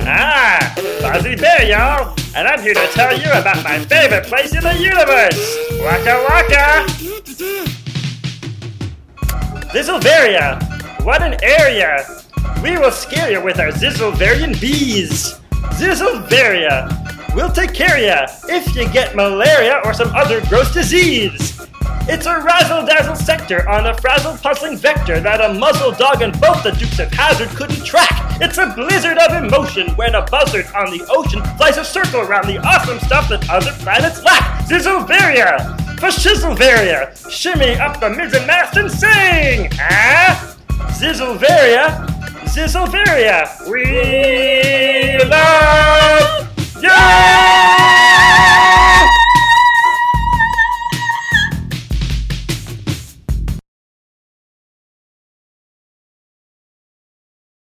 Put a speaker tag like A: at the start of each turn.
A: Ah, Fuzzy Bear, y'all, and I'm here to tell you about my favorite place in the universe, Waka Waka! Zizzlevaria, what an area! We will scare you with our Zizzlevarian bees! Zizzlevaria, we'll take care of ya if you get malaria or some other gross disease! It's a razzle-dazzle sector on a frazzle-puzzling vector that a muzzle dog and both the Dukes of Hazzard couldn't track. It's a blizzard of emotion when a buzzard on the ocean flies a circle around the awesome stuff that other planets lack. Zizzlevaria! For Shizzlevaria! Shimmy up the mizzen mast and sing! Ah? Zizzlevaria! Zizzlevaria! We love